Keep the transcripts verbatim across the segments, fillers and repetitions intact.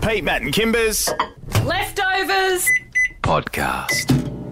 Pete, Matt and Kimbers. Leftovers Podcast.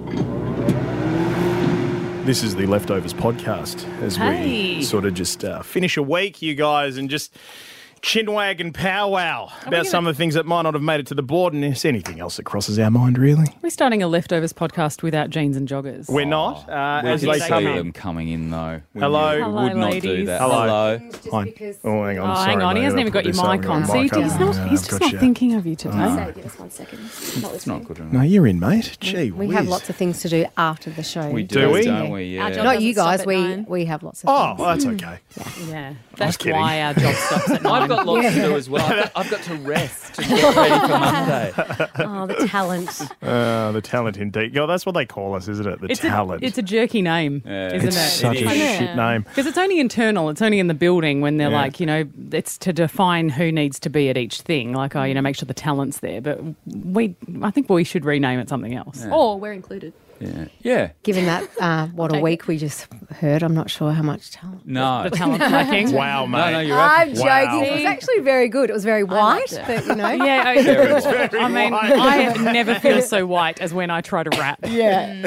This is the Leftovers podcast as Hey. we sort of just uh, finish a week, you guys, and just chinwag and powwow about gonna- some of the things that might not have made it to the board, and there's anything else that crosses our mind, really. We're starting a Leftovers podcast without jeans and joggers. We're not. Uh, We as can they see come in. them coming in, though. We Hello. knew- Hello, would not do ladies. that. Hello. Hello. Hi. Oh, hang on. Oh, Sorry, hang on, he mate. hasn't I even put got your this on. mic I've on. got See, my mic he's on. not, Yeah, he's I've just got not you. thinking of you today. So give us one second. Not It's not listening. good enough. No, you're in, mate. Gee We whiz. have lots of things to do after the show. We Do do, we? don't we? Our Yeah. job Not you doesn't stop guys. at We nine. we have lots of Oh, things. well, that's okay. Yeah, that's kidding. why our job stops at nine. I've got lots to do as well. I've got, I've got to rest to get ready for Monday. Oh, the talent. Uh, the talent indeed. Yeah, that's what they call us, isn't it? The It's talent. a, it's a jerky name, Yeah. isn't It's it? such It a is. shit name. Because it's only internal. It's only in the building when they're Yeah. like, you know, it's to define who needs to be at each thing. Like, oh, you know, make sure the talent's there. But we, I think we should rename it something else. Yeah. Or we're included. Yeah. Yeah. Given that, uh, what a take week we just heard, I'm not sure how much talent. No. The talent lacking. Wow, mate. No, no, you're I'm right. joking. Wow. It was actually very good. It was very white, liked it. but you know. Yeah, I, Very I mean, white. I have never feel so white as when I try to rap. Yeah.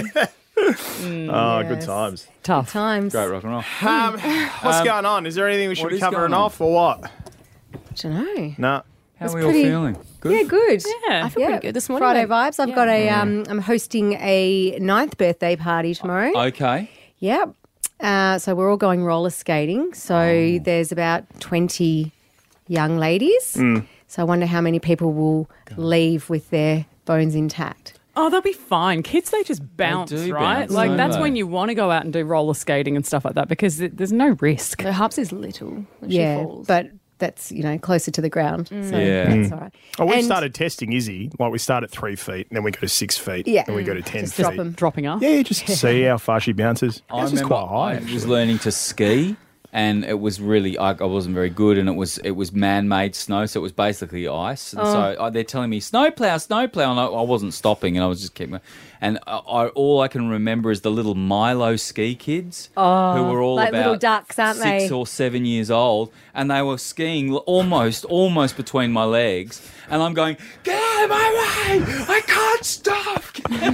Oh, good Yes. times. Tough. Times. Great rock and roll. Um, what's Um, going on? Is there anything we should what be is covering going on? off or what? don't know. No. How It's are we all pretty- feeling? Good? Yeah, good. Yeah. I feel pretty good this morning. Friday Like, vibes. I've yeah. got a. Um, I'm hosting a ninth birthday party tomorrow. Okay. Yep. Uh, so we're all going roller skating. So Oh. there's about twenty young ladies. Mm. So I wonder how many people will leave with their bones intact. Oh, they'll be fine. Kids, they just bounce, do right? bounce, like, don't that's they? when you want to go out and do roller skating and stuff like that because it, there's no risk. So Hubs is little when yeah, she falls. but that's, you know, closer to the ground. So Yeah. that's all right. Oh, we And- started testing Izzy. Like, we start at three feet, and then we go to six feet, Yeah. and we go to ten Just feet. drop 'em. Dropping off. Yeah, just to see how far she bounces. I This is remember quite high. I was actually. learning to ski, and it was really I, I wasn't very good, and it was it was man-made snow, so it was basically ice. And so I, they're telling me snowplow, snowplow, and I, I wasn't stopping, and I was just keeping. And I, I, all I can remember is the little Milo ski kids who were all like about little ducks, aren't six they? or seven years old, and they were skiing l- almost almost between my legs, and I'm going, get out of my way! I can't stop.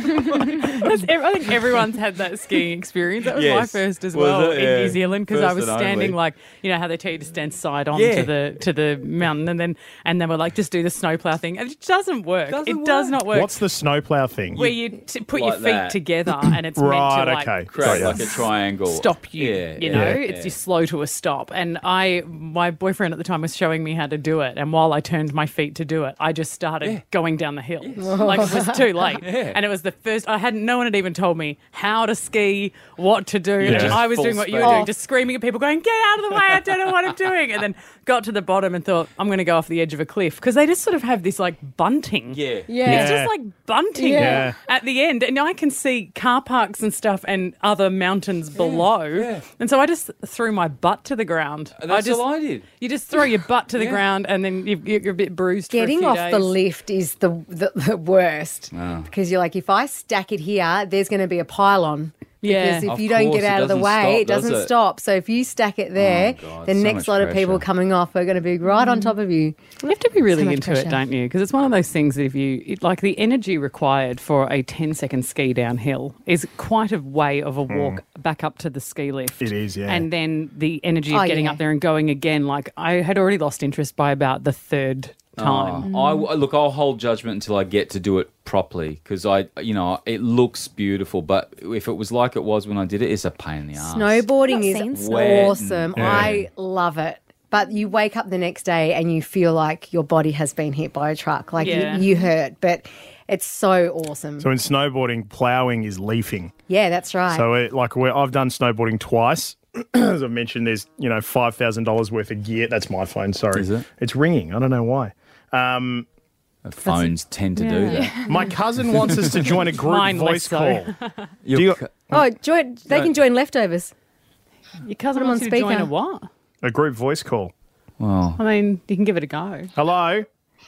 That's, ev- I think everyone's had that skiing experience. That was my Yes. first as Was well it? in Yeah. New Zealand because I First was and standing only. like, you know how they tell you to stand side on Yeah. to the to the mountain and then and they were like, just do the snowplow thing. And it doesn't work. Doesn't it does work. not work. What's the snowplow thing? where you t- put your Like feet that. together and it's Right, meant to like okay. Create Got like ya. a triangle. stop you. Yeah, you yeah, know, yeah. it's just slow to a stop. And I, my boyfriend at the time was showing me how to do it. And while I turned my feet to do it, I just started Yeah. going down the hill. Like it was too late. Yeah. And it was the first. I hadn't. No one had even told me how to ski, what to do. Yeah. And I was Full doing what you were speed. doing, just screaming at people, going, "Get out of the way! I don't know what I'm doing." And then got to the bottom and thought, I'm going to go off the edge of a cliff because they just sort of have this like bunting. Yeah. Yeah. It's just like bunting Yeah. at the end. And I can see car parks and stuff and other mountains below. yeah. And so I just threw my butt to the ground. That's I just, all I did. You just throw your butt to the Yeah. ground and then you, you're a bit bruised Getting for a off few days. the lift is the the, the worst Oh. because you're like, if I stack it here, there's going to be a pylon. Yeah. Because if Of you don't course, get it out of the doesn't way, stop, it doesn't does it? stop. So if you stack it there, Oh, God, the so next much lot of people pressure. coming off are going to be right on top of you. You have to be really much into pressure. it, don't you? Because it's one of those things that if you, it, like the energy required for a ten second ski downhill is quite a way of a walk back up to the ski lift. It is, yeah. And then the energy of Oh, getting yeah. up there and going again. Like I had already lost interest by about the third time. Oh, I, look, I'll hold judgment until I get to do it properly because I, you know, it looks beautiful. But if it was like it was when I did it, it's a pain in the ass. Snowboarding Not seen is snow. awesome. Yeah. I love it. But you wake up the next day and you feel like your body has been hit by a truck. Like Yeah. you, you hurt. But it's so awesome. So in snowboarding, ploughing is leafing. yeah, that's right. So it, like we're, I've done snowboarding twice. As I mentioned, there's you know five thousand dollars worth of gear. That's my phone. Sorry, Is it? It's ringing. I don't know why. Um, Phones tend to do that. my cousin wants us to join a group Mine voice less so. call. Your Do you- cu- oh, join, they No. can join leftovers. Your cousin Put 'em wants on you to join speaker. a what? A group voice call. well, I mean, you can give it a go. Hello.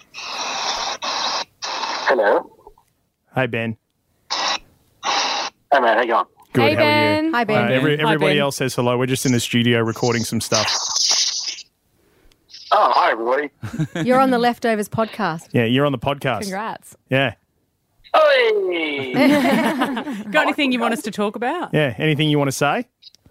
Hello. Hey Ben. Hey, man, how you going? Good. Hey, how are Ben. you? Hi, Ben. Uh, every, Hi, everybody Ben. else says hello. We're just in the studio recording some stuff. Oh, hi, everybody. You're on the Leftovers podcast. Yeah, you're on the podcast. Congrats. Yeah. Hey! Got anything you want us to talk about? Yeah. Anything you want to say?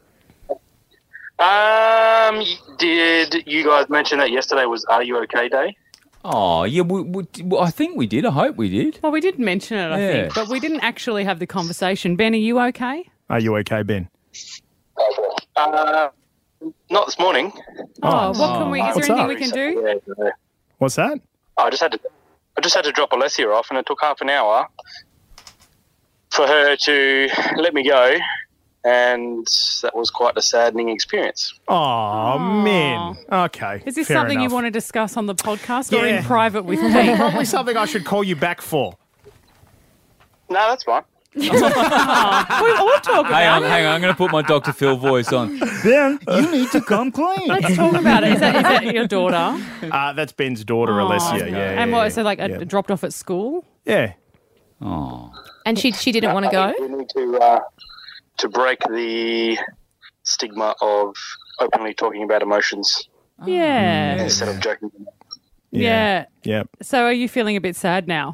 um, did you guys mention that yesterday was Are You OK Day? Oh, yeah, we, we, well, I think we did. I hope we did. Well, we did mention it, I Yeah. think, but we didn't actually have the conversation. Ben, are you okay? Are you okay, Ben? Uh, not this morning. Oh, what can we? Is What's there anything up? we can do? Yeah, yeah. What's that? I just had to. I just had to drop Alessia off, and it took half an hour for her to let me go, and that was quite a saddening experience. Oh, man. Okay. Is this fair something enough. you want to discuss on the podcast or Yeah. in private with me? Probably something I should call you back for. No, that's fine. we all talk Hang on, about it. hang on. I'm going to put my Doctor Phil voice on. Ben, you need to come clean. Let's talk about it. Is that, is that your daughter? Uh, that's Ben's daughter, Alessia. Yeah, yeah. And yeah, what? So like, yeah. uh, dropped off at school? Yeah. Oh. And she she didn't want to go? We need to uh, to break the stigma of openly talking about emotions Yeah. instead of joking. Yeah. Yeah. So are you feeling a bit sad now?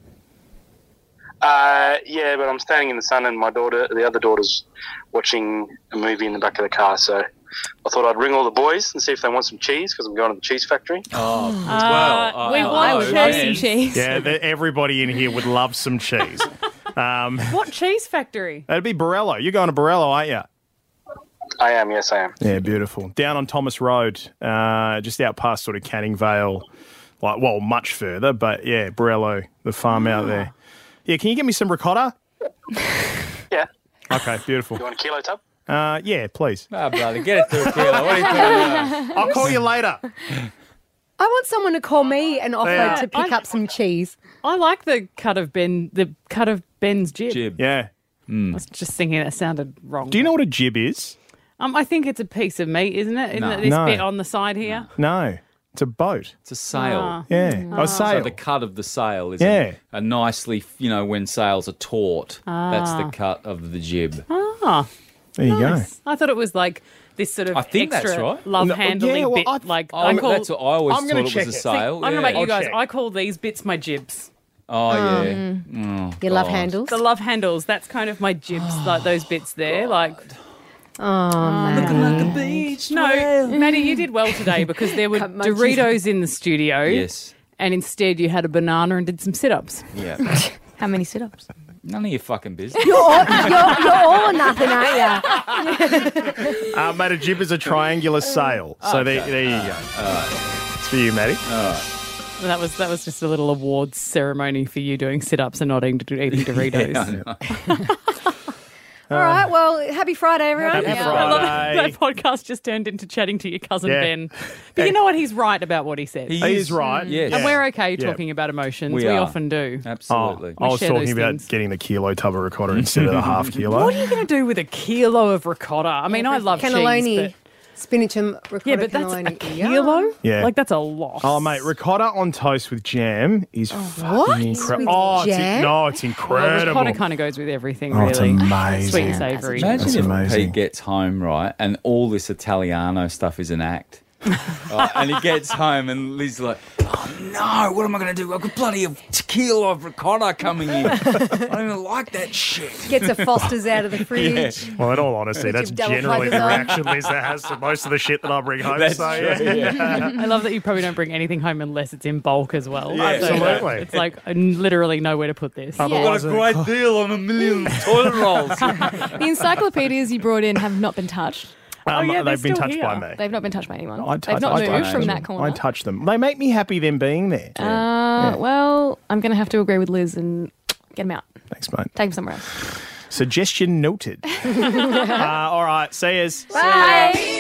Uh, yeah, but I'm standing in the sun, and my daughter, the other daughter's watching a movie in the back of the car. So I thought I'd ring all the boys and see if they want some cheese because I'm going to the cheese factory. Oh, Uh, well. we uh, want I would love cheese. some cheese. Yeah, the, everybody in here would love some cheese. Um, What cheese factory? that'd be Borello. You're going to Borello, aren't you? I am, yes, I am. Yeah, beautiful. Down on Thomas Road, uh, just out past sort of Canning Vale, like, well, much further, but yeah, Borello, the farm out there. Yeah, can you get me some ricotta? Yeah. Okay, beautiful. You want a kilo tub? Uh, yeah, please. Oh, brother, get it to a kilo. What are you talking about? I'll call you later. I want someone to call me and offer Yeah. to pick I- up some cheese. I like the cut of Ben, the cut of Ben's jib. Jib. Yeah. I was just thinking that sounded wrong. Do you know what a jib is? Um, I think it's a piece of meat, isn't it? Isn't No. it this No. bit on the side here? No, it's a boat. It's a sail. Ah. Yeah, Mm. a So sail. the cut of the sail is Yeah. a, a nicely, you know, when sails are taut, that's the cut of the jib. Ah, There you nice. I thought it was like this sort of I think that's extra right. love No, handling yeah, well, bit. I- like Oh, I call, that's what I always I'm gonna thought it check was a it. sail. I don't know yeah. about you I'll guys. check. I call these bits my jibs. Oh, yeah. Oh, Your love God. handles. The love handles. That's kind of my jibs. like those bits there. Like Oh, man. no, Maddie, you did well today because there were Cut my Doritos in the studio. Yes. And instead you had a banana and did some sit-ups. Yeah. How many sit-ups? None of your fucking business. You're, all, you're, you're all or nothing, aren't you? Uh, mate, a jib is a triangular sail. So there, there you go. It's for you, Maddie. And that was that was just a little awards ceremony for you doing sit-ups and not eating, eating Doritos. Yeah, I know. All right, well, happy Friday, everyone. Happy Yeah. I love Friday. that podcast just turned into chatting to your cousin Yeah. Ben. But you know what? He's right about what he said. He He is right. Yes. And we're okay Yeah. talking about emotions. We We, are. often do. Absolutely. Oh, I was share talking those about things. getting the kilo tub of ricotta instead of the half kilo. What are you going to do with a kilo of ricotta? I mean, I love cannelloni, cheese, spinach and ricotta but yeah, but that's cannelloni. a kilo. Yeah. like that's a lot. Oh, mate, ricotta on toast with jam is fucking what? incredible. With Oh, it's jam? no, it's Well, incredible. ricotta kind of goes with everything, Oh, it's really. amazing. Sweet and savoury. Imagine That's if amazing. Pete gets home, right, and all this Italiano stuff is an act. Right, and he gets home and Liz's like, oh no, what am I going to do? I've got plenty of kilo of ricotta coming in. I don't even like that shit. Gets a Foster's out of the fridge. Well, in all honesty, that's your double generally pluggers the on. reaction Liz that has to most of the shit that I bring home. That's so, true, yeah. yeah. I love that you probably don't bring anything home unless it's in bulk as well. Yeah, So absolutely. It's like I literally know where to put this. I've got a great deal on a million toilet rolls. The encyclopedias you brought in have not been touched. Um, yeah, they're they've been still touched here. by me. They've not been touched by anyone. I touch- They've not I moved touch from them. that corner. I touch them. They make me happy them being there. Uh, Well, I'm going to have to agree with Liz and get them out. Thanks, mate. Take them somewhere else. Suggestion noted. uh, all right, see yous. Bye.